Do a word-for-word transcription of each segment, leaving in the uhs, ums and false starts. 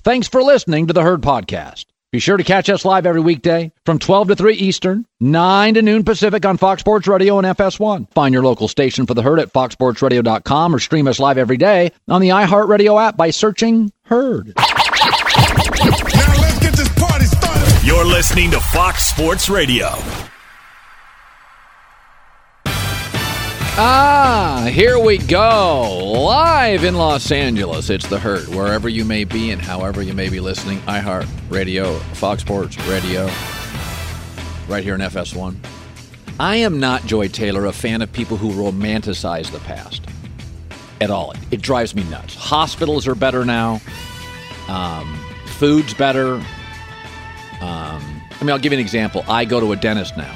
Thanks for listening to the Herd Podcast. Be sure to catch us live every weekday from twelve to three Eastern, nine to noon Pacific on Fox Sports Radio and F S one. Find your local station for the Herd at fox sports radio dot com or stream us live every day on the iHeartRadio app by searching Herd. Now let's get this party started. You're listening to Fox Sports Radio. Ah, here we go. Live in Los Angeles, it's the Herd. Wherever you may be and however you may be listening, iHeart Radio, Fox Sports Radio, right here in F S one. I am not, Joy Taylor, a fan of people who romanticize the past at all. It drives me nuts. Hospitals are better now. Um, food's better. Um, I mean, I'll give you an example. I go to a dentist now.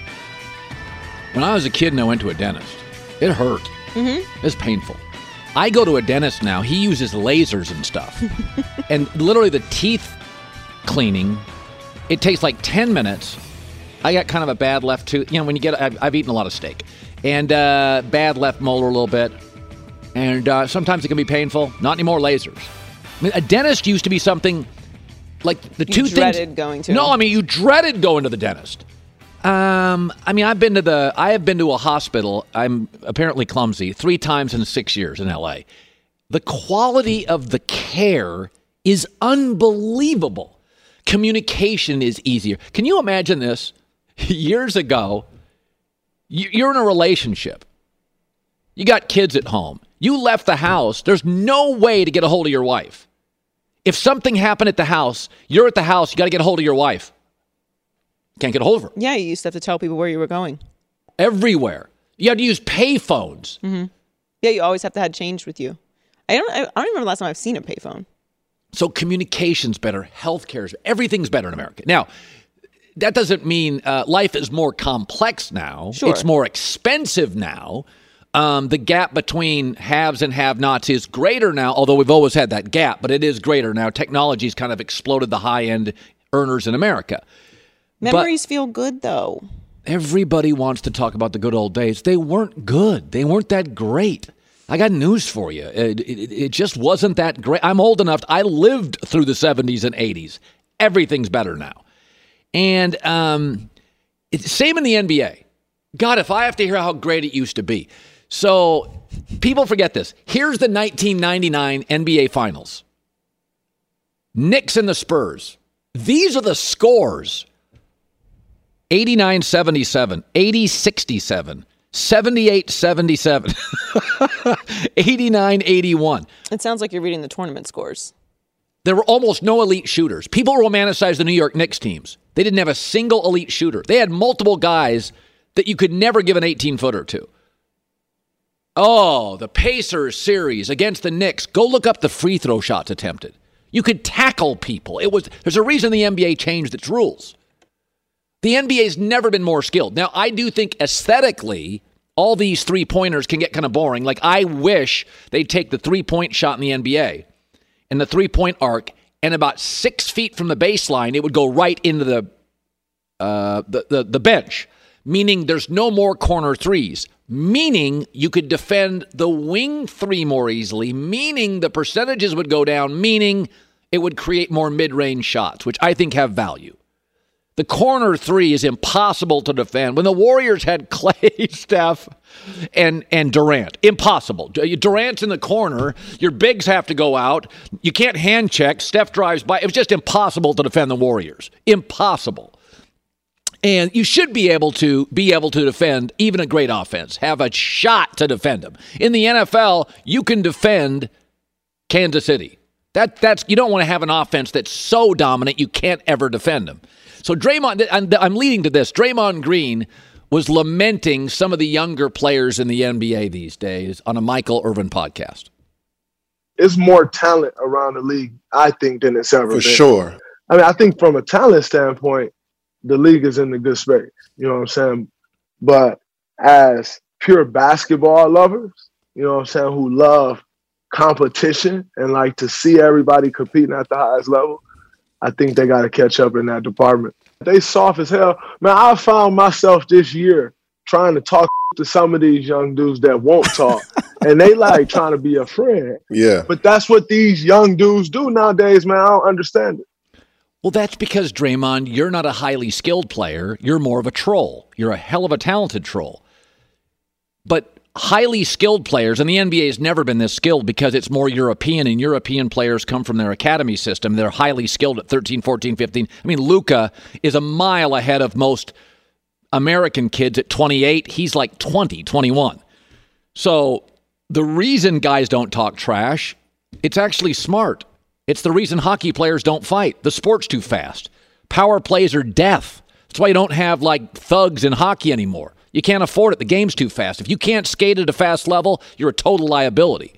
When I was a kid and I went to a dentist, it hurt. Mm-hmm. It's painful. I go to a dentist now. He uses lasers and stuff. And literally the teeth cleaning, it takes like ten minutes. I got kind of a bad left tooth. You know, when you get, I've, I've eaten a lot of steak. And uh, bad left molar a little bit. And uh, sometimes it can be painful. Not anymore, lasers. I mean, a dentist used to be something like the you two dreaded things. going to. No, I mean, you dreaded going to the dentist. Um, I mean, I've been to the, I have been to a hospital. I'm apparently clumsy three times in six years in L A. The quality of the care is unbelievable. Communication is easier. Can you imagine this? Years ago, you're in a relationship. You got kids at home. You left the house. There's no way to get a hold of your wife. If something happened at the house, you're at the house, you got to get a hold of your wife. Can't get a hold of her. Yeah, you used to have to tell people where you were going. Everywhere. You had to use pay phones. Mm-hmm. Yeah, you always have to have change with you. I don't I don't remember the last time I've seen a payphone. So communication's better. Healthcare's everything's better in America. Now, that doesn't mean uh, life is more complex now. Sure. It's more expensive now. Um, the gap between haves and have-nots is greater now, although we've always had that gap, but it is greater now. Technology's kind of exploded the high-end earners in America. Memories but feel good, though. Everybody wants to talk about the good old days. They weren't good. They weren't that great. I got news for you. It, it, it just wasn't that great. I'm old enough. I lived through the seventies and eighties. Everything's better now. And um, it's same in the N B A. God, if I have to hear how great it used to be. So people forget this. Here's the nineteen ninety-nine N B A Finals. Knicks and the Spurs. These are the scores. eighty-nine seventy-seven, eighty sixty-seven, seventy-eight seventy-seven, eighty-nine eighty-one. It sounds like you're reading the tournament scores. There were almost no elite shooters. People romanticize the New York Knicks teams. They didn't have a single elite shooter. They had multiple guys that you could never give an eighteen-footer to. Oh, the Pacers series against the Knicks. Go look up the free throw shots attempted. You could tackle people. It was. There's a reason the N B A changed its rules. The N B A's never been more skilled. Now, I do think aesthetically, all these three-pointers can get kind of boring. Like, I wish they'd take the three-point shot in the N B A and the three-point arc, and about six feet from the baseline, it would go right into the uh, the, the, the bench, meaning there's no more corner threes, meaning you could defend the wing three more easily, meaning the percentages would go down, meaning it would create more mid-range shots, which I think have value. The corner three is impossible to defend. When the Warriors had Clay, Steph, and and Durant, impossible. Durant's in the corner. Your bigs have to go out. You can't hand check. Steph drives by. It was just impossible to defend the Warriors. Impossible. And you should be able to be able to defend even a great offense. Have a shot to defend them. In the N F L, you can defend Kansas City. That that's you don't want to have an offense that's so dominant you can't ever defend them. So Draymond, I'm, I'm leading to this. Draymond Green was lamenting some of the younger players in the N B A these days on a Michael Irvin podcast. It's more talent around the league, I think, than it's ever For been. For sure. I mean, I think from a talent standpoint, the league is in a good space. You know what I'm saying? But as pure basketball lovers, you know what I'm saying, who love competition and like to see everybody competing at the highest level, I think they got to catch up in that department. They soft as hell. Man, I found myself this year trying to talk to some of these young dudes that won't talk. And they like trying to be a friend. Yeah. But that's what these young dudes do nowadays, man. I don't understand it. Well, that's because, Draymond, you're not a highly skilled player. You're more of a troll. You're a hell of a talented troll. But highly skilled players, and the N B A has never been this skilled because it's more European, and European players come from their academy system. They're highly skilled at thirteen, fourteen, fifteen. I mean, Luka is a mile ahead of most American kids at twenty-eight. He's like twenty, twenty-one. So the reason guys don't talk trash, it's actually smart. It's the reason hockey players don't fight. The sport's too fast. Power plays are death. That's why you don't have, like, thugs in hockey anymore. You can't afford it. The game's too fast. If you can't skate at a fast level, you're a total liability.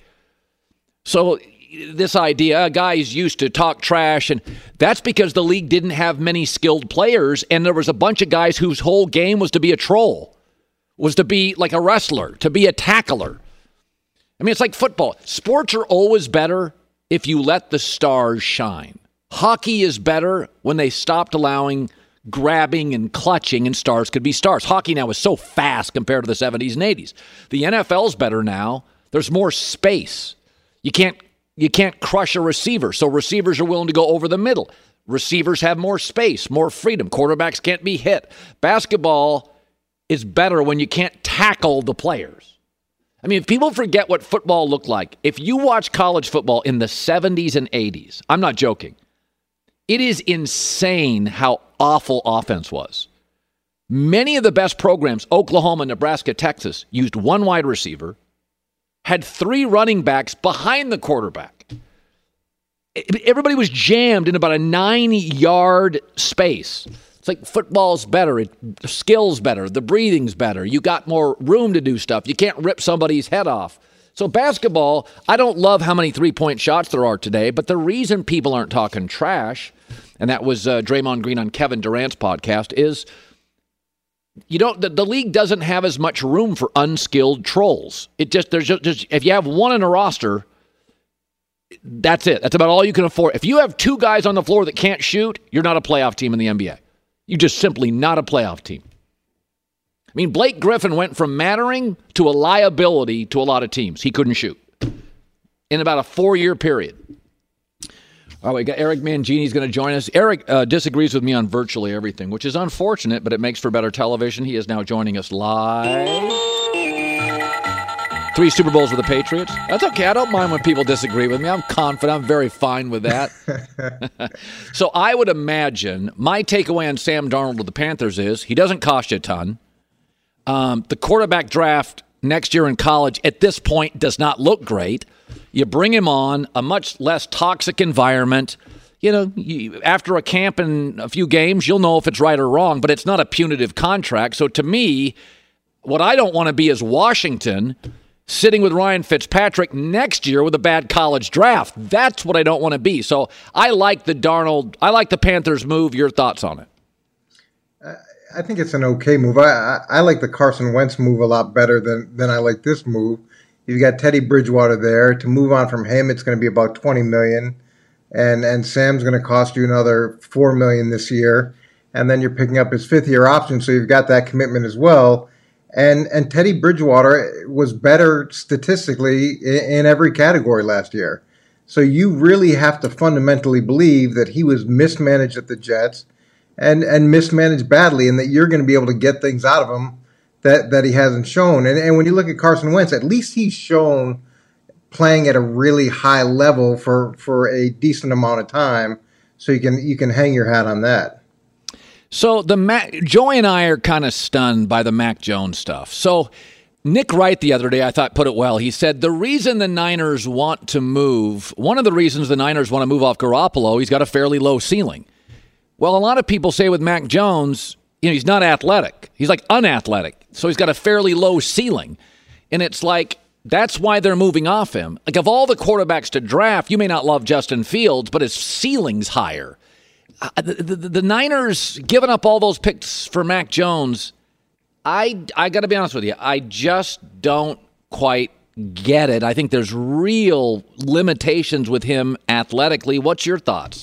So this idea, guys used to talk trash, and that's because the league didn't have many skilled players, and there was a bunch of guys whose whole game was to be a troll, was to be like a wrestler, to be a tackler. I mean, it's like football. Sports are always better if you let the stars shine. Hockey is better when they stopped allowing grabbing and clutching, and stars could be stars. Hockey now is so fast compared to the seventies and eighties. The N F L's better now. There's more space. You can't you can't crush a receiver, so receivers are willing to go over the middle. Receivers have more space, more freedom. Quarterbacks can't be hit. Basketball is better when you can't tackle the players. I mean, if people forget what football looked like, if you watch college football in the seventies and eighties, I'm not joking, it is insane how awful offense was. Many of the best programs, Oklahoma, Nebraska, Texas, used one wide receiver, had three running backs behind the quarterback. Everybody was jammed in about a nine-yard space. It's like football's better. It, the skill's better. The breathing's better. You got more room to do stuff. You can't rip somebody's head off. So basketball, I don't love how many three-point shots there are today, but the reason people aren't talking trash, and that was uh, Draymond Green on Kevin Durant's podcast, is you don't. The, the league doesn't have as much room for unskilled trolls. It just there's just, just if you have one in a roster, that's it. That's about all you can afford. If you have two guys on the floor that can't shoot, you're not a playoff team in the N B A. You're just simply not a playoff team. I mean, Blake Griffin went from mattering to a liability to a lot of teams. He couldn't shoot in about a four-year period. All right, we got Eric Mangini's going to join us. Eric uh, disagrees with me on virtually everything, which is unfortunate, but it makes for better television. He is now joining us live. Three Super Bowls with the Patriots. That's okay. I don't mind when people disagree with me. I'm confident. I'm very fine with that. So I would imagine my takeaway on Sam Darnold with the Panthers is he doesn't cost you a ton. Um, the quarterback draft next year in college at this point does not look great. You bring him on, a much less toxic environment. You know, you, after a camp and a few games, you'll know if it's right or wrong, but it's not a punitive contract. So to me, what I don't want to be is Washington sitting with Ryan Fitzpatrick next year with a bad college draft. That's what I don't want to be. So I like the Darnold, I like the Panthers move. Your thoughts on it? Uh, I think it's an okay move. I, I, I like the Carson Wentz move a lot better than, than I like this move. You've got Teddy Bridgewater there. To move on from him, it's going to be about twenty million dollars. And and Sam's going to cost you another four million dollars this year. And then you're picking up his fifth-year option, so you've got that commitment as well. And and Teddy Bridgewater was better statistically in, in every category last year. So you really have to fundamentally believe that he was mismanaged at the Jets and, and mismanaged badly, and that you're going to be able to get things out of him that, that he hasn't shown. And, and when you look at Carson Wentz, at least he's shown playing at a really high level for, for a decent amount of time, so you can you can hang your hat on that. So the Mac, Joey and I are kind of stunned by the Mac Jones stuff. So Nick Wright the other day, I thought, put it well. He said the reason the Niners want to move, one of the reasons the Niners want to move off Garoppolo, he's got a fairly low ceiling. Well, a lot of people say with Mac Jones, you know, he's not athletic. He's like unathletic. So he's got a fairly low ceiling. And it's like, that's why they're moving off him. Like, of all the quarterbacks to draft, you may not love Justin Fields, but his ceiling's higher. Uh, the, the, the Niners giving up all those picks for Mac Jones, I, I got to be honest with you, I just don't quite get it. I think there's real limitations with him athletically. What's your thoughts?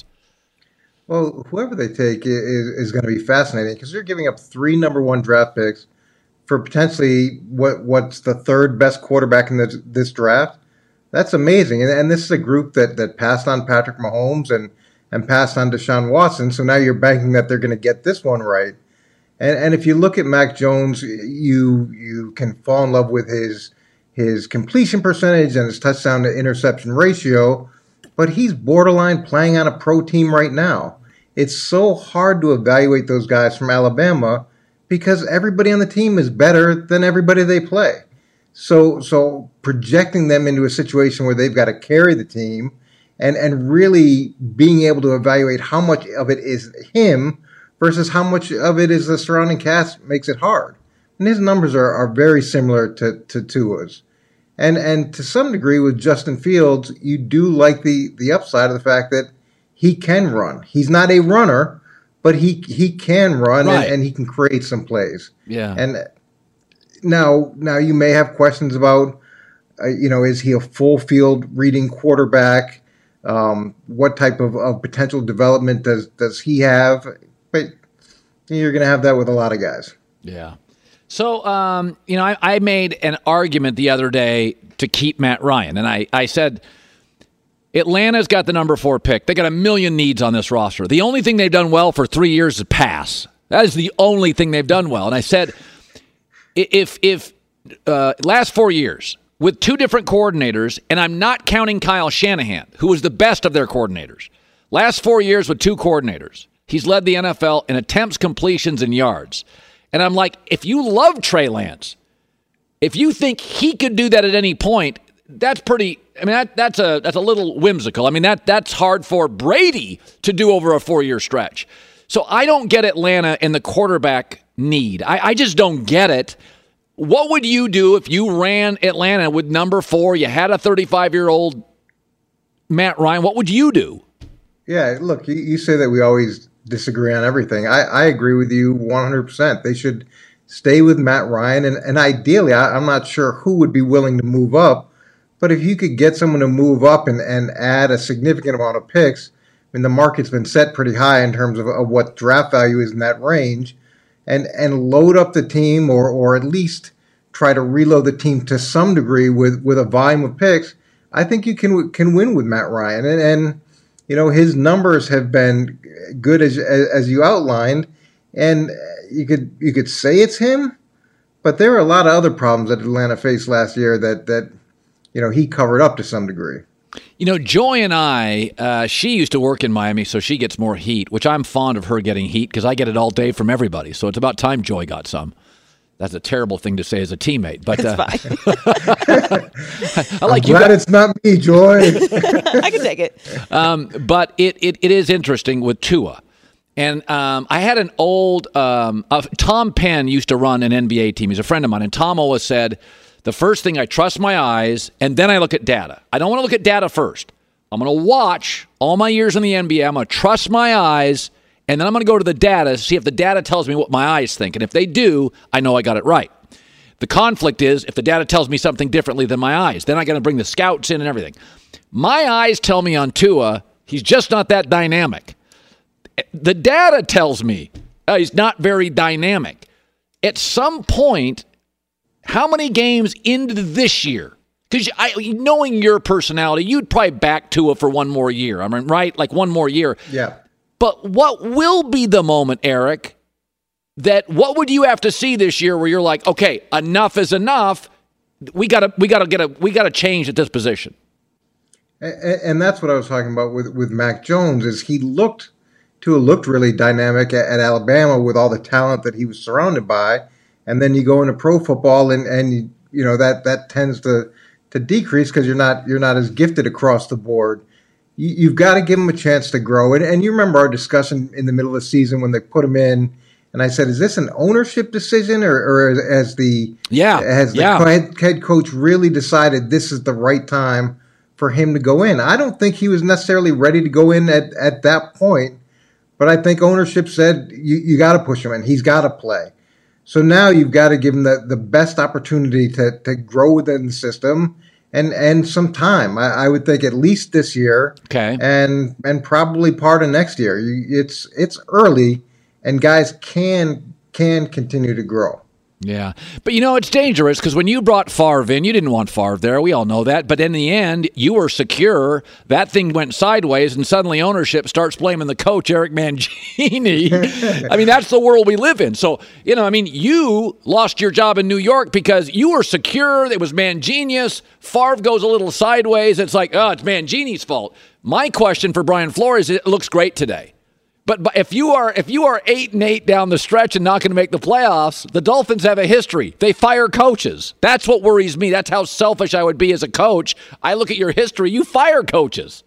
Well, whoever they take is, is going to be fascinating, because they're giving up three number one draft picks for potentially what what's the third best quarterback in this, this draft. That's amazing. And, and this is a group that that passed on Patrick Mahomes and, and passed on Deshaun Watson. So now you're banking that they're going to get this one right. And and if you look at Mac Jones, you you can fall in love with his his completion percentage and his touchdown to interception ratio, but he's borderline playing on a pro team right now. It's so hard to evaluate those guys from Alabama because everybody on the team is better than everybody they play. So so projecting them into a situation where they've got to carry the team and, and really being able to evaluate how much of it is him versus how much of it is the surrounding cast makes it hard. And his numbers are, are very similar to, to Tua's. And and to some degree with Justin Fields, you do like the, the upside of the fact that he can run. He's not a runner, but he he can run right. and, and he can create some plays. Yeah. And now now you may have questions about, uh, you know, is he a full field reading quarterback? Um, what type of, of potential development does does he have? But you're going to have that with a lot of guys. Yeah. So, um, you know, I, I made an argument the other day to keep Matt Ryan, and I, I said Atlanta's got the number four pick. They got a million needs on this roster. The only thing they've done well for three years is pass. That is the only thing they've done well. And I said, if if uh, last four years with two different coordinators, and I'm not counting Kyle Shanahan, who was the best of their coordinators, last four years with two coordinators, he's led the N F L in attempts, completions, and yards. And I'm like, if you love Trey Lance, if you think he could do that at any point, that's pretty. I mean, that, that's a that's a little whimsical. I mean, that that's hard for Brady to do over a four-year stretch. So I don't get Atlanta and the quarterback need. I, I just don't get it. What would you do if you ran Atlanta with number four? You had a thirty-five-year-old Matt Ryan. What would you do? Yeah, look, you, you say that we always disagree on everything. I, I agree with you one hundred percent. They should stay with Matt Ryan. And, and ideally, I, I'm not sure who would be willing to move up. But if you could get someone to move up and, and add a significant amount of picks, I mean, the market's been set pretty high in terms of, of what draft value is in that range, and, and load up the team or or at least try to reload the team to some degree with, with a volume of picks, I think you can can win with Matt Ryan. And, and you know, his numbers have been good as as you outlined, and you could you could say it's him, but there are a lot of other problems that Atlanta faced last year that that you know he covered up to some degree. You know, Joy and I, uh, she used to work in Miami, so she gets more heat, which I'm fond of her getting heat because I get it all day from everybody. So it's about time Joy got some. That's a terrible thing to say as a teammate, but It's uh, fine. I like I'm you. glad Got, it's not me, Joy. I can take it. um, but it, it it is interesting with Tua, and um, I had an old um, uh, Tom Penn used to run an N B A team. He's a friend of mine, and Tom always said the first thing I trust my eyes, and then I look at data. I don't want to look at data first. I'm going to watch all my years in the N B A. I'm going to trust my eyes. And then I'm going to go to the data to see if the data tells me what my eyes think. And if they do, I know I got it right. The conflict is if the data tells me something differently than my eyes. Then I got to bring the scouts in and everything. My eyes tell me on Tua, he's just not that dynamic. The data tells me uh, he's not very dynamic. At some point, how many games into this year? Because knowing your personality, you'd probably back Tua for one more year. I mean, right? Like one more year. Yeah. But what will be the moment, Eric, that what would you have to see this year where you're like, okay, enough is enough. We gotta, we gotta get a, we gotta change at this position. And, and that's what I was talking about with, with Mac Jones. Is he looked Tua looked really dynamic at, at Alabama with all the talent that he was surrounded by, and then you go into pro football and and you, you know that that tends to to decrease because you're not you're not as gifted across the board. You've got to give him a chance to grow. And, and you remember our discussion in the middle of the season when they put him in, and I said, is this an ownership decision or, or has the yeah, has the yeah. head, head coach really decided this is the right time for him to go in? I don't think he was necessarily ready to go in at, at that point, but I think ownership said, you, you got to push him in. He's got to play. So now you've got to give him the, the best opportunity to, to grow within the system. And and some time, I, I would think at least this year, okay, and and probably part of next year. You, it's it's early, and guys can can continue to grow. Yeah. But, you know, it's dangerous because when you brought Favre in, you didn't want Favre there. We all know that. But in the end, you were secure. That thing went sideways, and suddenly ownership starts blaming the coach, Eric Mangini. I mean, that's the world we live in. So, you know, I mean, you lost your job in New York because you were secure. It was Manginius. Favre goes a little sideways. It's like, oh, it's Mangini's fault. My question for Brian Flores is, it looks great today. But, but if you are if you are eight and eight down the stretch and not going to make the playoffs, the Dolphins have a history. They fire coaches. That's what worries me. That's how selfish I would be as a coach. I look at your history. You fire coaches.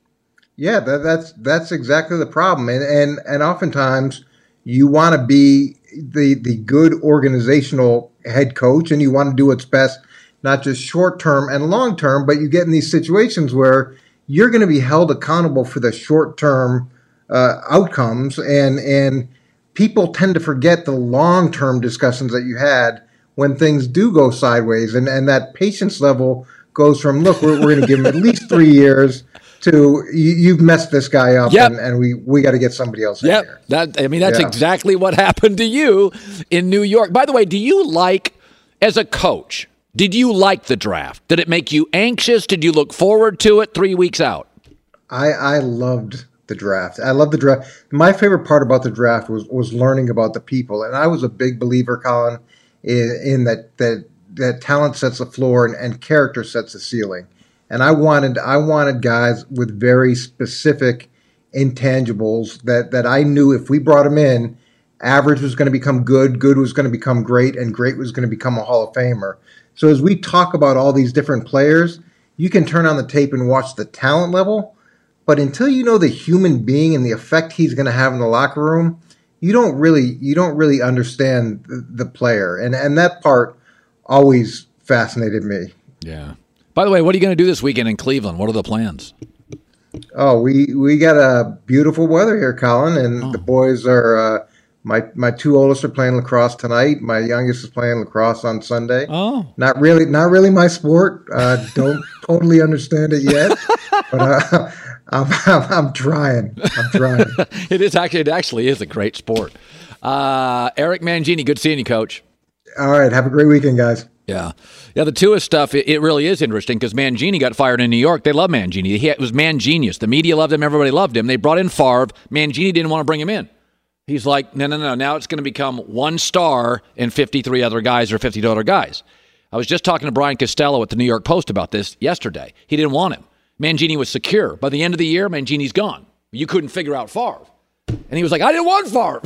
Yeah, that, that's that's exactly the problem. And and and oftentimes you want to be the the good organizational head coach, and you want to do what's best, not just short term and long term. But you get in these situations where you're going to be held accountable for the short term Uh, outcomes, and and people tend to forget the long-term discussions that you had when things do go sideways, and, and that patience level goes from, look, we're, we're going to give him at least three years to you, you've messed this guy up, yep. and, and we, we got to get somebody else yep. in here. That, I mean, that's yeah. exactly what happened to you in New York. By the way, do you like, as a coach, did you like the draft? Did it make you anxious? Did you look forward to it three weeks out? I, I loved the draft. I love the draft. My favorite part about the draft was was learning about the people, and I was a big believer, Colin, in, in that that that talent sets the floor and, and character sets the ceiling. And I wanted I wanted guys with very specific intangibles that that I knew if we brought them in, average was going to become good, good was going to become great, and great was going to become a Hall of Famer. So as we talk about all these different players, you can turn on the tape and watch the talent level. But until you know the human being and the effect he's going to have in the locker room, you don't really you don't really understand the, the player, and and that part always fascinated me. Yeah. By the way, what are you going to do this weekend in Cleveland? What are the plans? Oh, we we got a beautiful weather here, Colin, and oh. the boys are. Uh, my my two oldest are playing lacrosse tonight. My youngest is playing lacrosse on Sunday. Oh, not really, not really my sport. Uh, don't totally understand it yet, but. Uh, I'm, I'm, I'm trying. I'm trying. it is actually it actually is a great sport. Uh, Eric Mangini, good seeing you, Coach. All right, have a great weekend, guys. Yeah, yeah. The Tua stuff, it, it really is interesting because Mangini got fired in New York. They love Mangini. He, it was Mangenius. The media loved him. Everybody loved him. They brought in Favre. Mangini didn't want to bring him in. He's like, no, no, no. Now it's going to become one star and fifty-three other guys or fifty-two other guys. I was just talking to Brian Costello at the New York Post about this yesterday. He didn't want him. Mangini was secure. By the end of the year, Mangini's gone. You couldn't figure out Favre. And he was like, I didn't want Favre.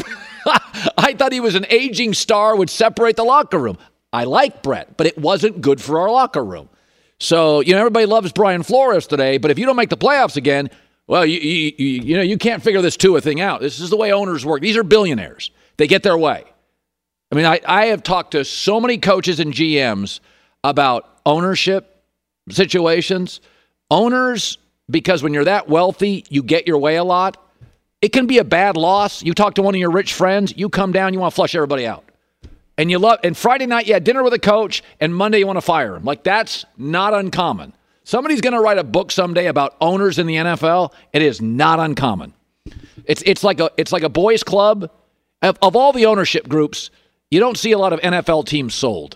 I thought he was an aging star, would separate the locker room. I like Brett, but it wasn't good for our locker room. So, you know, everybody loves Brian Flores today, but if you don't make the playoffs again, well, you you, you, you know, you can't figure this Tua thing out. This is the way owners work. These are billionaires. They get their way. I mean, I, I have talked to so many coaches and G Ms about ownership situations. Owners, because when you're that wealthy, you get your way a lot. It can be a bad loss. You talk to one of your rich friends, you come down, you want to flush everybody out. And you love, and Friday night you had dinner with a coach, and Monday you want to fire him. Like, that's not uncommon. Somebody's going to write a book someday about owners in the N F L. It is not uncommon. It's it's like a it's like a boys' club. Of, of all the ownership groups, you don't see a lot of N F L teams sold.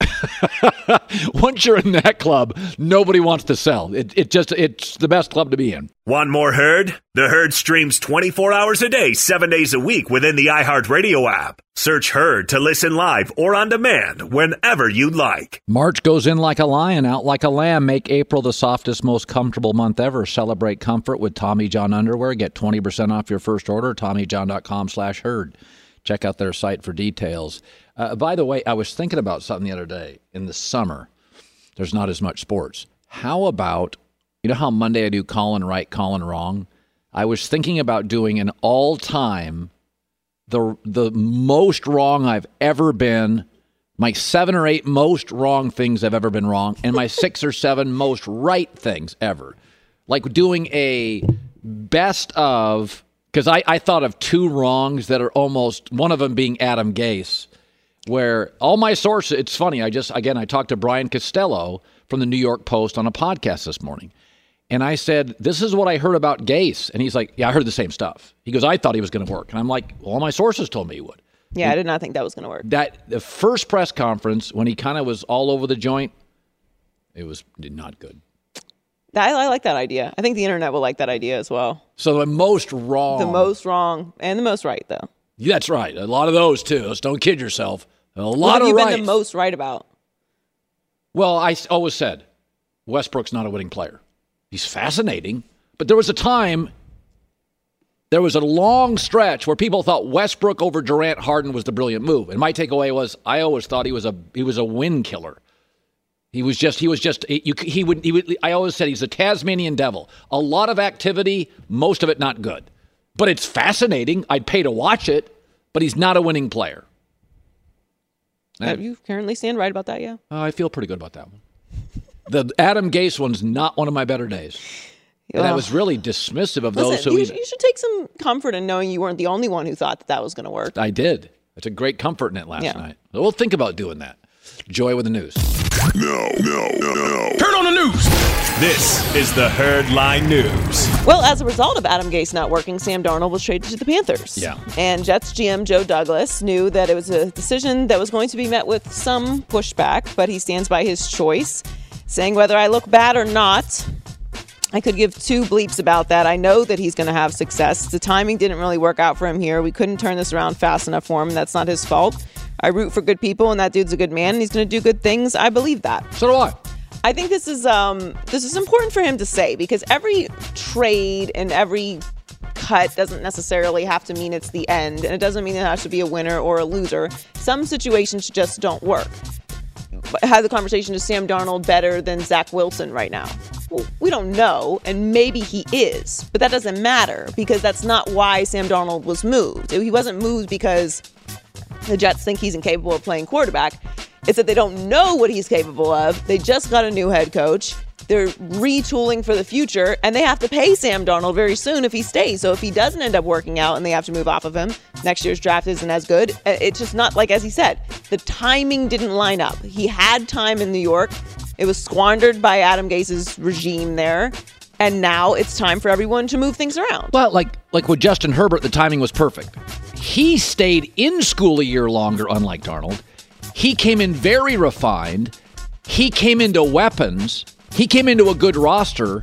Once you're in that club, nobody wants to sell. It, it just it's the best club to be in. Want more Herd? The Herd streams twenty-four hours a day, seven days a week within the iHeartRadio app. Search Herd to listen live or on demand whenever you like. March goes in like a lion, out like a lamb. Make April the softest, most comfortable month ever. Celebrate comfort with Tommy John underwear. Get twenty percent off your first order. TommyJohn.com slash Herd. Check out their site for details. Uh, by the way, I was thinking about something the other day. In the summer, there's not as much sports. How about, you know how Monday I do Colin right, Colin wrong? I was thinking about doing an all-time, the the most wrong I've ever been, my seven or eight most wrong things I've ever been wrong, and my six or seven most right things ever. Like doing a best of, because I, I thought of two wrongs that are almost, one of them being Adam Gase, where all my sources, it's funny, I just, again, I talked to Brian Costello from the New York Post on a podcast this morning. And I said, this is what I heard about Gase. And he's like, yeah, I heard the same stuff. He goes, I thought he was going to work. And I'm like, well, all my sources told me he would. Yeah, I did not think that was going to work. That the first press conference when he kind of was all over the joint, it was not good. I, I like that idea. I think the internet will like that idea as well. So the most wrong. The most wrong and the most right, though. Yeah, that's right. A lot of those, too. Let's don't kid yourself. A lot what have of you rights. been the most right about? Well, I always said Westbrook's not a winning player. He's fascinating. But there was a time, there was a long stretch where people thought Westbrook over Durant Harden was the brilliant move. And my takeaway was I always thought he was a he was a win killer. He was just, he was just, you, he would, he would, I always said he's a Tasmanian devil. A lot of activity, most of it not good. But it's fascinating. I'd pay to watch it, but he's not a winning player. Uh, you currently stand right about that, yeah? Uh, I feel pretty good about that one. The Adam Gase one's not one of my better days. And I was really dismissive of Listen, those who you, even, you should take some comfort in knowing you weren't the only one who thought that that was going to work. I did. It's a great comfort in it last Yeah. night. So we'll think about doing that. Joy with the news. No, no, no, no. Turn on the news. This is the Herd Line News. Well, as a result of Adam Gase not working, Sam Darnold was traded to the Panthers. Yeah. And Jets G M Joe Douglas knew that it was a decision that was going to be met with some pushback, but he stands by his choice, saying whether I look bad or not, I could give two bleeps about that. I know that he's going to have success. The timing didn't really work out for him here. We couldn't turn this around fast enough for him. That's not his fault. I root for good people, and that dude's a good man, and he's going to do good things. I believe that. So do I. I think this is um, this is important for him to say, because every trade and every cut doesn't necessarily have to mean it's the end, and it doesn't mean it has to be a winner or a loser. Some situations just don't work. Had the conversation, is Sam Darnold better than Zach Wilson right now? Well, we don't know, and maybe he is, but that doesn't matter, because that's not why Sam Darnold was moved. He wasn't moved because the Jets think he's incapable of playing quarterback. It's that they don't know what he's capable of. They just got a new head coach. They're retooling for the future, and they have to pay Sam Darnold very soon if he stays. So if he doesn't end up working out and they have to move off of him, next year's draft isn't as good. It's just not, like, as he said, the timing didn't line up. He had time in New York. It was squandered by Adam Gase's regime there. And now it's time for everyone to move things around. Well, like like with Justin Herbert, the timing was perfect. He stayed in school a year longer, unlike Darnold. He came in very refined. He came into weapons. He came into a good roster.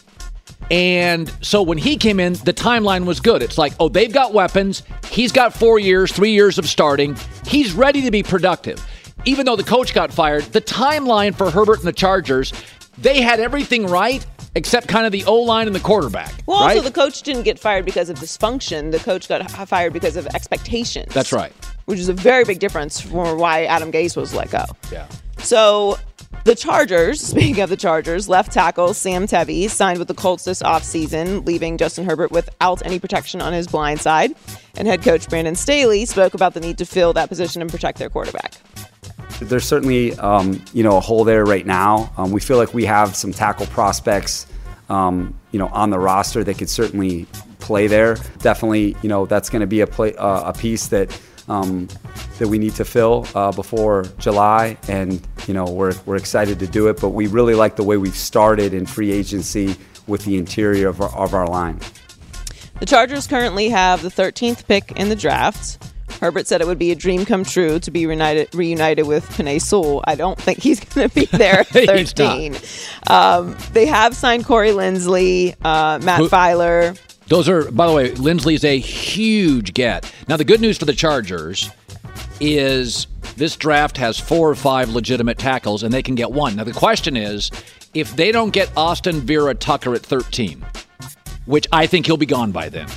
And so when he came in, the timeline was good. It's like, oh, they've got weapons. He's got four years, three years of starting. He's ready to be productive. Even though the coach got fired, the timeline for Herbert and the Chargers, they had everything right except kind of the O-line and the quarterback. Well, also, right? the coach didn't get fired because of dysfunction. The coach got fired because of expectations. That's right. Which is a very big difference for why Adam Gase was let go. Yeah. So the Chargers, speaking of the Chargers, left tackle Sam Tevi signed with the Colts this offseason, leaving Justin Herbert without any protection on his blind side. And head coach Brandon Staley spoke about the need to fill that position and protect their quarterback. There's certainly, um, you know, a hole there right now. Um, we feel like we have some tackle prospects, um, you know, on the roster that could certainly play there. Definitely, you know, that's going to be a play, uh, a piece that um, that we need to fill uh, before July, and you know, we're we're excited to do it. But we really like the way we've started in free agency with the interior of our, of our line. The Chargers currently have the thirteenth pick in the draft. Herbert said it would be a dream come true to be reunited, reunited with Penei Sewell. I don't think he's going to be there at thirteen. um, they have signed Corey Linsley, uh, Matt Who, Filer. Those are, by the way, Linsley's a huge get. Now, the good news for the Chargers is this draft has four or five legitimate tackles, and they can get one. Now, the question is, if they don't get Austin Vera Tucker at thirteen, which I think he'll be gone by then,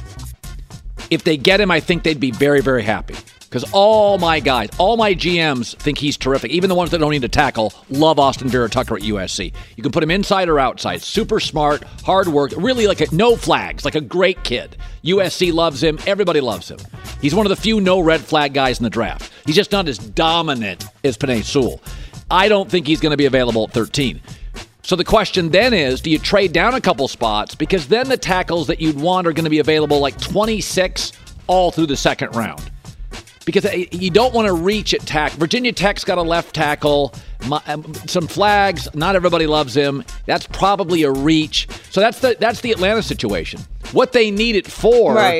if they get him, I think they'd be very, very happy. Because all my guys, all my G Ms think he's terrific. Even the ones that don't need to tackle love Austin Vera Tucker at U S C. You can put him inside or outside. Super smart, hard work, really like a, no flags, like a great kid. U S C loves him. Everybody loves him. He's one of the few no red flag guys in the draft. He's just not as dominant as Penei Sewell. I don't think he's going to be available at thirteen. So the question then is, do you trade down a couple spots? Because then the tackles that you'd want are going to be available like twenty-six all through the second round. Because you don't want to reach at tackle. Virginia Tech's got a left tackle, some flags. Not everybody loves him. That's probably a reach. So that's the that's the Atlanta situation. What they need it for, right.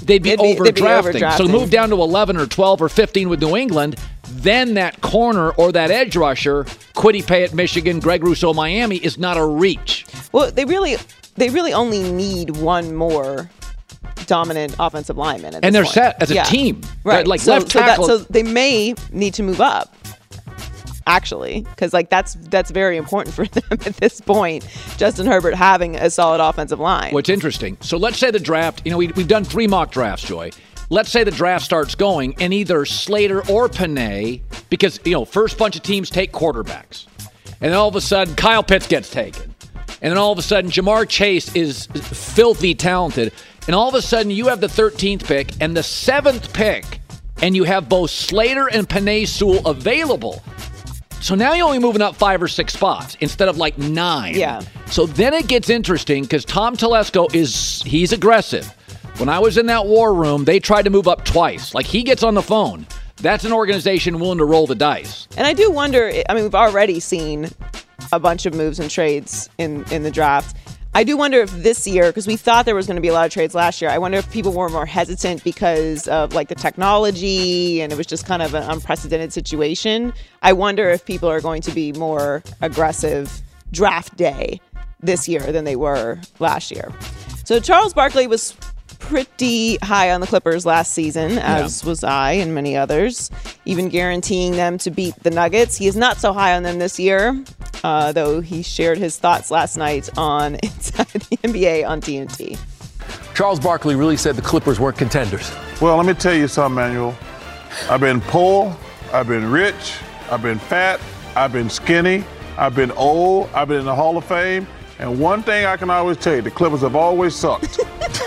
they'd be, They'd be- they'd be overdrafting. So overdrafting. move down to eleven or twelve or fifteen with New England. Then that corner or that edge rusher, Kwity Paye at Michigan, Greg Rousseau Miami, is not a reach. Well, they really they really only need one more dominant offensive lineman. At And this they're point. set as a Yeah. team. Right. Like so, left so, that, tackle. so they may need to move up. Actually, because like that's that's very important for them at this point. Justin Herbert having a solid offensive line. What's interesting, so let's say the draft, you know, we, we've done three mock drafts, Joy. Let's say the draft starts going and either Slater or Panay, because, you know, first bunch of teams take quarterbacks. And then all of a sudden, Kyle Pitts gets taken. And then all of a sudden, Jamar Chase is filthy talented. And all of a sudden, you have the thirteenth pick and the seventh pick, and you have both Slater and Panay Sewell available. So now you're only moving up five or six spots instead of like nine. Yeah. So then it gets interesting because Tom Telesco is, he's aggressive. When I was in that war room, they tried to move up twice. Like, he gets on the phone. That's an organization willing to roll the dice. And I do wonder, I mean, we've already seen a bunch of moves and trades in, in the draft. I do wonder if this year, because we thought there was going to be a lot of trades last year, I wonder if people were more hesitant because of like the technology and it was just kind of an unprecedented situation. I wonder if people are going to be more aggressive draft day this year than they were last year. So Charles Barkley was pretty high on the Clippers last season, as yeah. was I and many others, even guaranteeing them to beat the Nuggets. He is not so high on them this year, uh, though he shared his thoughts last night on Inside the N B A on T N T. Charles Barkley really said the Clippers weren't contenders. Well, let me tell you something, Manuel. I've been poor, I've been rich, I've been fat, I've been skinny, I've been old, I've been in the Hall of Fame, and one thing I can always tell you, the Clippers have always sucked.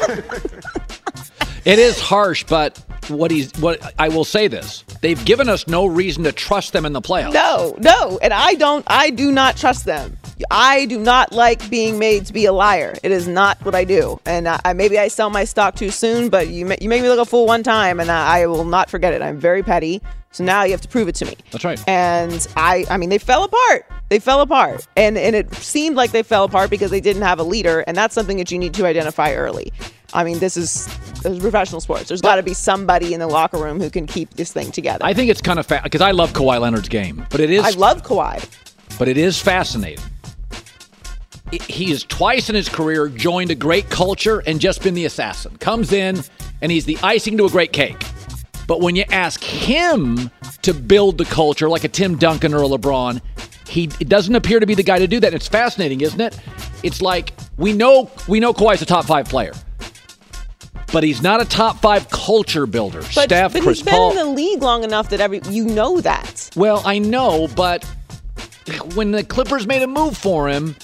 It is harsh, but what he's what I will say this. They've given us no reason to trust them in the playoffs. No, no, and I don't I do not trust them. I do not like being made to be a liar. It is not what I do. And I, maybe I sell my stock too soon, but you you make me look a fool one time and I, I will not forget it. I'm very petty. So now you have to prove it to me. That's right. And I I mean they fell apart. They fell apart. And and it seemed like they fell apart because they didn't have a leader, and that's something that you need to identify early. I mean, this is, this is professional sports. There's got to be somebody in the locker room who can keep this thing together. I think it's kind of fa- because I love Kawhi Leonard's game, but it is I love Kawhi. But it is fascinating. He has twice in his career joined a great culture and just been the assassin. Comes in and he's the icing to a great cake. But when you ask him to build the culture like a Tim Duncan or a LeBron, he it doesn't appear to be the guy to do that. It's fascinating, isn't it? It's like we know we know Kawhi's a top five player, but he's not a top five culture builder. But, Steph, but Chris he's been Paul. in the league long enough that every you know that. Well, I know, but when the Clippers made a move for him,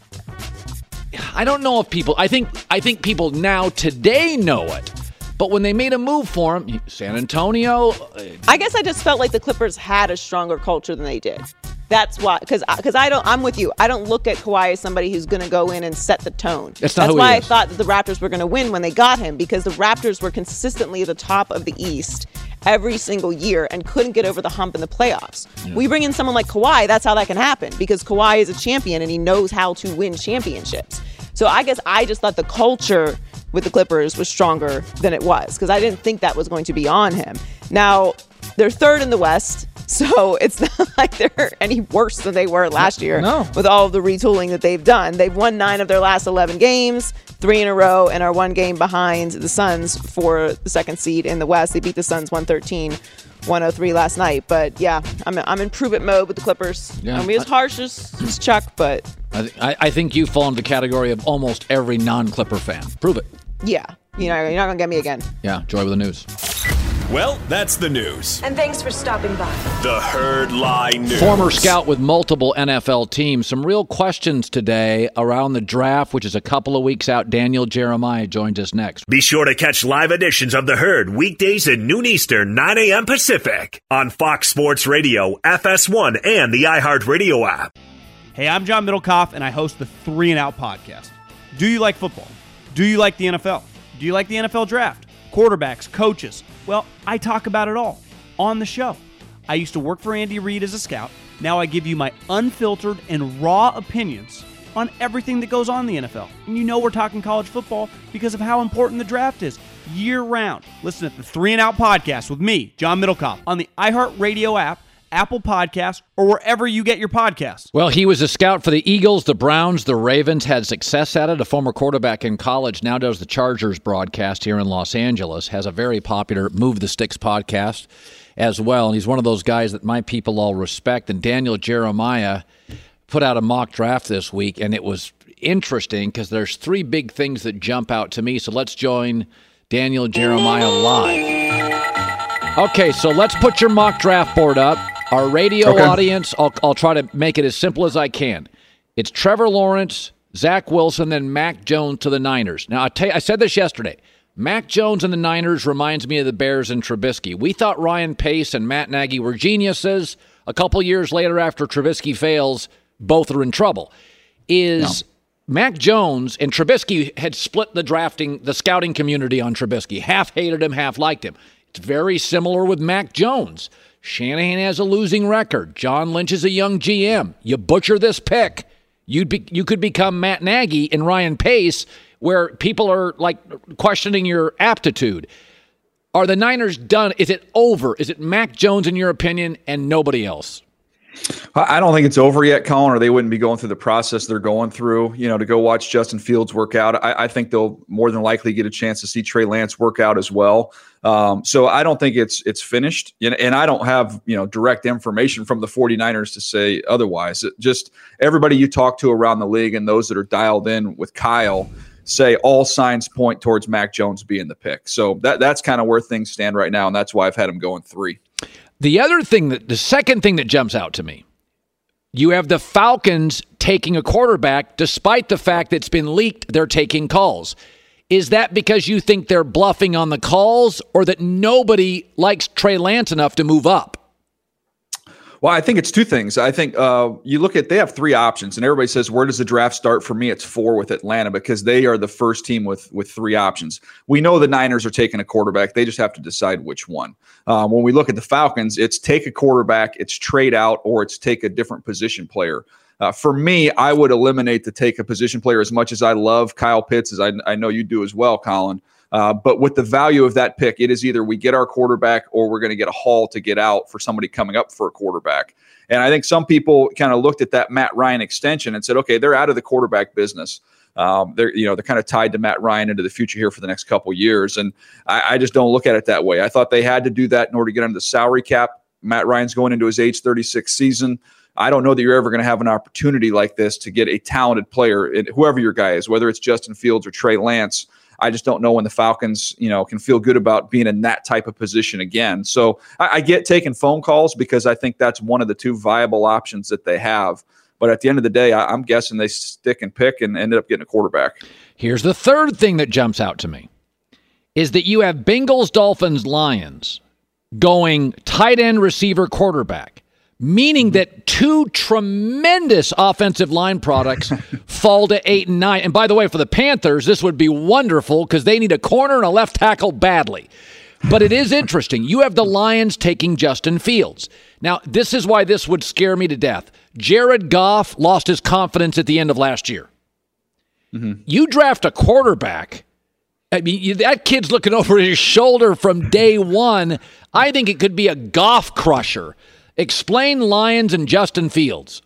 I don't know if people. I think I think people now today know it. But when they made a move for him, San Antonio. I guess I just felt like the Clippers had a stronger culture than they did. That's why, because because I don't. I'm with you. I don't look at Kawhi as somebody who's going to go in and set the tone. That's not That's who why he I is. thought that the Raptors were going to win when they got him, because the Raptors were consistently at the top of the East every single year and couldn't get over the hump in the playoffs. Yeah. We bring in someone like Kawhi, that's how that can happen, because Kawhi is a champion and he knows how to win championships. So I guess I just thought the culture with the Clippers was stronger than it was, because I didn't think that was going to be on him. Now, they're third in the West, so it's not like they're any worse than they were last year No. with all of the retooling that they've done. They've won nine of their last eleven games, three in a row, and are one game behind the Suns for the second seed in the West. They beat the Suns one thirteen, one oh three last night. But yeah, I'm, I'm in prove it mode with the Clippers. Yeah. I'll be as harsh as, as Chuck, but I, th- I, I think you fall into the category of almost every non-Clipper fan. Prove it. yeah, you know, you're not going to get me again. Yeah, Joy with the news. Well, that's the news. And thanks for stopping by. The Herd Lie News. Former scout with multiple N F L teams. Some real questions today around the draft, which is a couple of weeks out. Daniel Jeremiah joins us next. Be sure to catch live editions of The Herd weekdays at noon Eastern, nine a.m. Pacific on Fox Sports Radio, F S one, and the iHeartRadio app. Hey, I'm John Middlecoff, and I host the Three and Out podcast. Do you like football? Do you like the N F L? Do you like the N F L draft? Quarterbacks, coaches? Well, I talk about it all on the show. I used to work for Andy Reid as a scout. Now I give you my unfiltered and raw opinions on everything that goes on in the N F L. And you know we're talking college football because of how important the draft is. year-round. Listen to the Three and Out podcast with me, John Middlecoff, on the iHeartRadio app, Apple Podcasts, or wherever you get your podcasts. Well, he was a scout for the Eagles, the Browns, the Ravens, had success at it. A former quarterback in college, now does the Chargers broadcast here in Los Angeles, has a very popular Move the Sticks podcast as well. And he's one of those guys that my people all respect. And Daniel Jeremiah put out a mock draft this week, and it was interesting because there's three big things that jump out to me. So let's join Daniel Jeremiah live. Okay, so let's put your mock draft board up. Our radio okay. audience, I'll, I'll try to make it as simple as I can. It's Trevor Lawrence, Zach Wilson, then Mac Jones to the Niners. Now, I, tell you, I said this yesterday. Mac Jones and the Niners reminds me of the Bears and Trubisky. We thought Ryan Pace and Matt Nagy were geniuses. A couple years later, after Trubisky fails, both are in trouble. Is no. Mac Jones and Trubisky had split the drafting, the scouting community on Trubisky. Half hated him, half liked him. It's very similar with Mac Jones. Shanahan has a losing record. John Lynch is a young G M. You butcher this pick, you'd be, you could become Matt Nagy and Ryan Pace, where people are like questioning your aptitude. Are the Niners done? Is it over? Is it Mac Jones, in your opinion, and nobody else? I don't think it's over yet, Colin, or they wouldn't be going through the process they're going through, you know, to go watch Justin Fields work out. I, I think they'll more than likely get a chance to see Trey Lance work out as well. Um, so I don't think it's it's finished. And, and I don't have, you know, direct information from the 49ers to say otherwise. It just everybody you talk to around the league and those that are dialed in with Kyle say all signs point towards Mac Jones being the pick. So that that's kind of where things stand right now, and that's why I've had him going three. The other thing, that the second thing that jumps out to me, you have the Falcons taking a quarterback despite the fact that it's been leaked they're taking calls. Is that because you think they're bluffing on the calls, or that nobody likes Trey Lance enough to move up? Well, I think it's two things. I think uh, you look at, they have three options, and everybody says, where does the draft start? For me, it's four with Atlanta, because they are the first team with with three options. We know the Niners are taking a quarterback. They just have to decide which one. Um, when we look at the Falcons, it's take a quarterback, it's trade out, or it's take a different position player. Uh, for me, I would eliminate the take a position player, as much as I love Kyle Pitts, as I, I know you do as well, Colin. Uh, but with the value of that pick, it is either we get our quarterback or we're going to get a haul to get out for somebody coming up for a quarterback. And I think some people kind of looked at that Matt Ryan extension and said, okay, they're out of the quarterback business. Um, they're, you know, they're kind of tied to Matt Ryan into the future here for the next couple years. And I, I just don't look at it that way. I thought they had to do that in order to get under the salary cap. Matt Ryan's going into his age thirty-six season. I don't know that you're ever going to have an opportunity like this to get a talented player, whoever your guy is, whether it's Justin Fields or Trey Lance. I just don't know when the Falcons, you know, can feel good about being in that type of position again. So I, I get taking phone calls because I think that's one of the two viable options that they have. But at the end of the day, I, I'm guessing they stick and pick and ended up getting a quarterback. Here's the third thing that jumps out to me, is that you have Bengals, Dolphins, Lions going tight end, receiver, quarterback, meaning that two tremendous offensive line products fall to eight and nine. And by the way, for the Panthers, this would be wonderful because they need a corner and a left tackle badly. But it is interesting. You have the Lions taking Justin Fields. Now, this is why this would scare me to death. Jared Goff lost his confidence at the end of last year. Mm-hmm. You draft a quarterback. I mean, that kid's looking over his shoulder from day one. I think it could be a Goff crusher. Explain Lions and Justin Fields.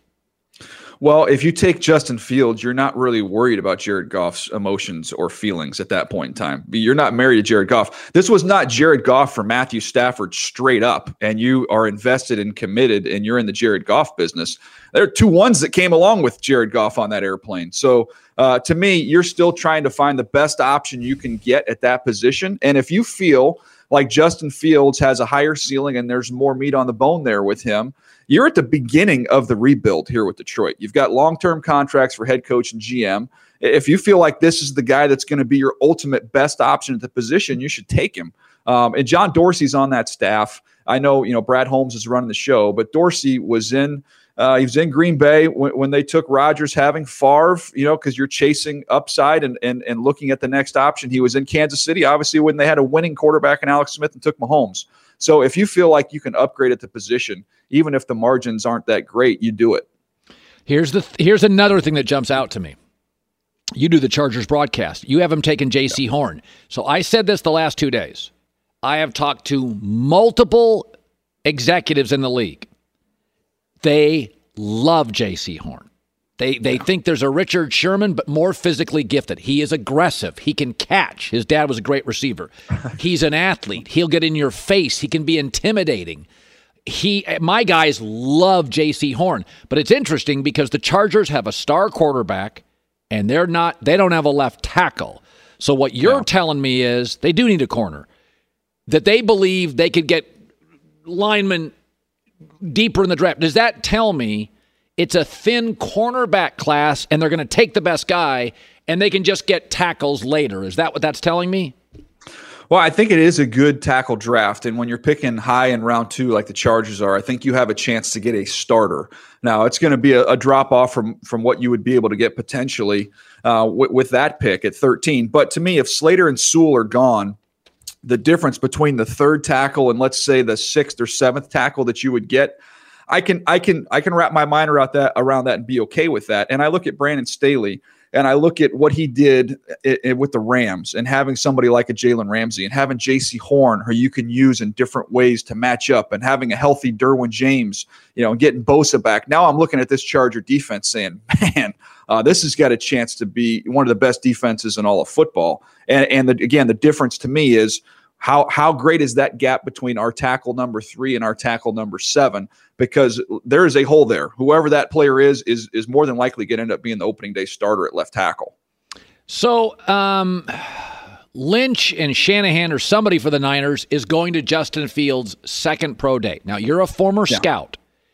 Well, if you take Justin Fields, you're not really worried about Jared Goff's emotions or feelings at that point in time. You're not married to Jared Goff. This was not Jared Goff for Matthew Stafford straight up, and you are invested and committed, and you're in the Jared Goff business. There are two ones that came along with Jared Goff on that airplane. So uh, to me, you're still trying to find the best option you can get at that position. And if you feel like Justin Fields has a higher ceiling and there's more meat on the bone there with him, you're at the beginning of the rebuild here with Detroit. You've got long-term contracts for head coach and G M. If you feel like this is the guy that's going to be your ultimate best option at the position, you should take him. Um, and John Dorsey's on that staff. I know, you know, Brad Holmes is running the show, but Dorsey was in Uh, he was in Green Bay when, when they took Rodgers, having Favre, you know, because you're chasing upside and, and and looking at the next option. He was in Kansas City, obviously, when they had a winning quarterback in Alex Smith and took Mahomes. So if you feel like you can upgrade at the position, even if the margins aren't that great, you do it. Here's the here's another thing that jumps out to me. You do the Chargers broadcast. You have him taking J C Horn. So I said this the last two days. I have talked to multiple executives in the league. They love J C Horn. They they yeah. think there's a Richard Sherman, but more physically gifted. He is aggressive. He can catch. His dad was a great receiver. He's an athlete. He'll get in your face. He can be intimidating. He, my guys love J C Horn. But it's interesting because the Chargers have a star quarterback, and they're not. They don't have a left tackle. So what you're yeah. telling me is they do need a corner. That they believe they could get linemen deeper in the draft. Does that tell me it's a thin cornerback class and they're going to take the best guy and they can just get tackles later? Is that what that's telling me? Well, I think it is a good tackle draft. And when you're picking high in round two like the Chargers are, I think you have a chance to get a starter. Now, it's going to be a, a drop-off from, from what you would be able to get potentially uh, w- with that pick at thirteen. But to me, if Slater and Sewell are gone, the difference between the third tackle and let's say the sixth or seventh tackle that you would get, I can I can I can wrap my mind around that around that and be okay with that. And I look at Brandon Staley and I look at what he did it, it, with the Rams and having somebody like a Jalen Ramsey and having J C Horn who you can use in different ways to match up and having a healthy Derwin James, you know, and getting Bosa back. Now I'm looking at this Charger defense saying, man, uh, this has got a chance to be one of the best defenses in all of football. And, and the, again, the difference to me is how how great is that gap between our tackle number three and our tackle number seven? Because there is a hole there. Whoever that player is, is is more than likely going to end up being the opening day starter at left tackle. So um, Lynch and Shanahan or somebody for the Niners is going to Justin Fields' second pro day. Now, you're a former yeah. scout.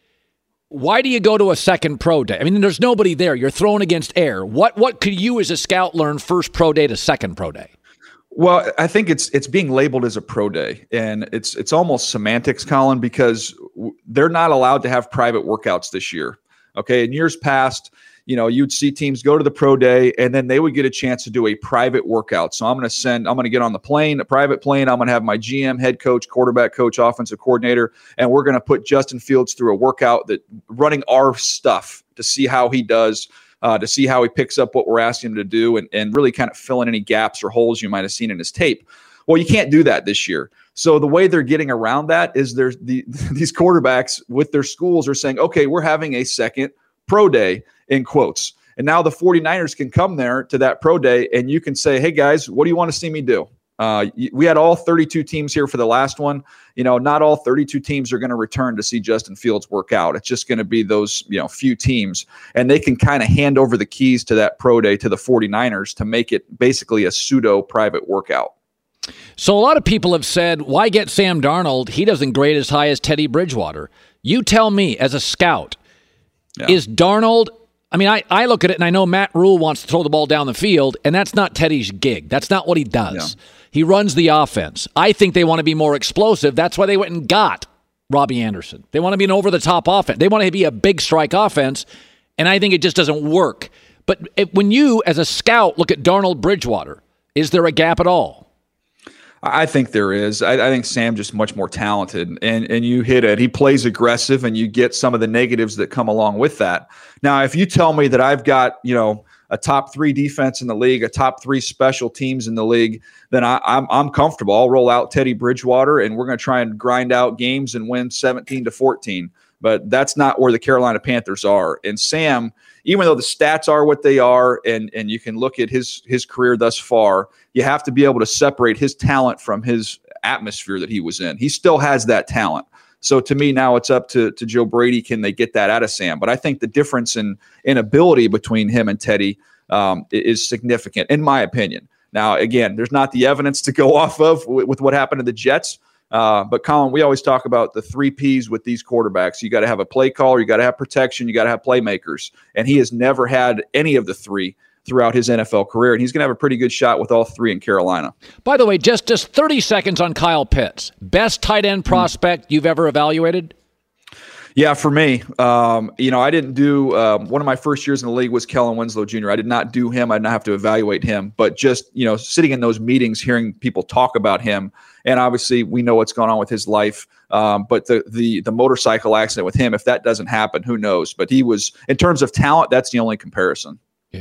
Why do you go to a second pro day? I mean, there's nobody there. You're thrown against air. What what could you as a scout learn first pro day to second pro day? Well, I think it's it's being labeled as a pro day, and it's it's almost semantics, Colin, because w- they're not allowed to have private workouts this year. Okay, in years past, you know, you'd see teams go to the pro day, and then they would get a chance to do a private workout. So I'm going to send, I'm going to get on the plane, a private plane. I'm going to have my G M, head coach, quarterback coach, offensive coordinator, and we're going to put Justin Fields through a workout that running our stuff to see how he does. Uh, to see how he picks up what we're asking him to do and, and really kind of fill in any gaps or holes you might have seen in his tape. Well, you can't do that this year. So the way they're getting around that is there's the, these quarterbacks with their schools are saying, okay, we're having a second pro day in quotes. And now the 49ers can come there to that pro day and you can say, hey guys, what do you want to see me do? Uh, we had all thirty-two teams here for the last one. You know, not all thirty-two teams are going to return to see Justin Fields work out. It's just going to be those, you know, few teams, and they can kind of hand over the keys to that pro day to the 49ers to make it basically a pseudo private workout. So a lot of people have said, why get Sam Darnold? He doesn't grade as high as Teddy Bridgewater. You tell me as a scout, yeah. is Darnold, I mean, I, I look at it and I know Matt Rule wants to throw the ball down the field, and that's not Teddy's gig. That's not what he does. Yeah. He runs the offense. I think they want to be more explosive. That's why they went and got Robbie Anderson. They want to be an over-the-top offense. They want to be a big strike offense, and I think it just doesn't work. But it, when you, as a scout, look at Darnold Bridgewater, is there a gap at all? I think there is. I, I think Sam just much more talented, and and you hit it. He plays aggressive, and you get some of the negatives that come along with that. Now, if you tell me that I've got, you know, a top three defense in the league, a top three special teams in the league, then I, I'm I'm comfortable. I'll roll out Teddy Bridgewater, and we're going to try and grind out games and win seventeen to fourteen. But that's not where the Carolina Panthers are. And Sam, even though the stats are what they are, and and you can look at his his career thus far, you have to be able to separate his talent from his atmosphere that he was in. He still has that talent. So to me, now it's up to, to Joe Brady. Can they get that out of Sam? But I think the difference in, in ability between him and Teddy um, is significant, in my opinion. Now, again, there's not the evidence to go off of with, with what happened to the Jets. Uh, but, Colin, we always talk about the three Ps with these quarterbacks. You got to have a play caller, you got to have protection, you got to have playmakers. And he has never had any of the three throughout his N F L career, and he's going to have a pretty good shot with all three in Carolina. By the way, just, just thirty seconds on Kyle Pitts. Best tight end prospect you've ever evaluated? Yeah, for me, um, you know, I didn't do um, – one of my first years in the league was Kellen Winslow Junior I did not do him. I did not have to evaluate him. But just, you know, sitting in those meetings, hearing people talk about him, and obviously we know what's going on with his life. Um, but the, the the motorcycle accident with him, if that doesn't happen, who knows? But he was – in terms of talent, that's the only comparison. Yeah.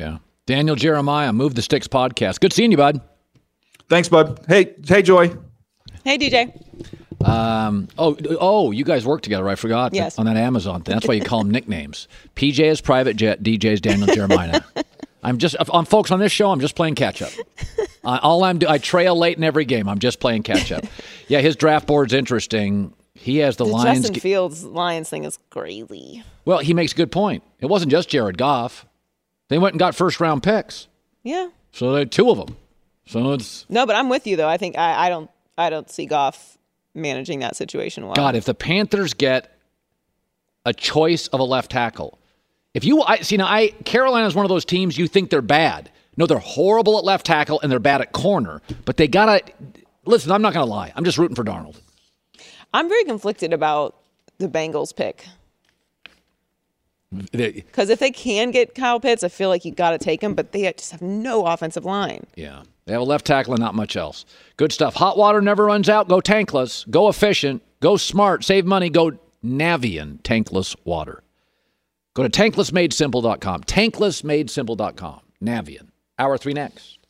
Daniel Jeremiah, Move the Sticks podcast. Good seeing you, bud. Thanks, bud. Hey, hey, Joy. Hey, D J. Um, oh, oh, you guys work together. I forgot. Yes. On that Amazon thing. That's why you call them nicknames. P J is Private Jet. D J is Daniel Jeremiah. I'm just, on folks on this show, I'm just playing catch up. Uh, all I'm do, I trail late in every game. I'm just playing catch up. Yeah, his draft board's interesting. He has the, the Lions. Justin Fields Lions thing is crazy. Well, he makes a good point. It wasn't just Jared Goff. They went and got first round picks. Yeah. So they had two of them. So it's no, but I'm with you though. I think I, I don't I don't see Goff managing that situation well. God, if the Panthers get a choice of a left tackle, if you I see now, I Carolina is one of those teams you think they're bad. No, they're horrible at left tackle and they're bad at corner. But they gotta listen. I'm not gonna lie. I'm just rooting for Darnold. I'm very conflicted about the Bengals pick. Because if they can get Kyle Pitts, I feel like you got to take him, but they just have no offensive line. Yeah. They have a left tackle and not much else. Good stuff. Hot water never runs out. Go tankless. Go efficient. Go smart. Save money. Go Navion tankless water. Go to tankless made simple dot com. tankless made simple dot com. Navion. Hour three next.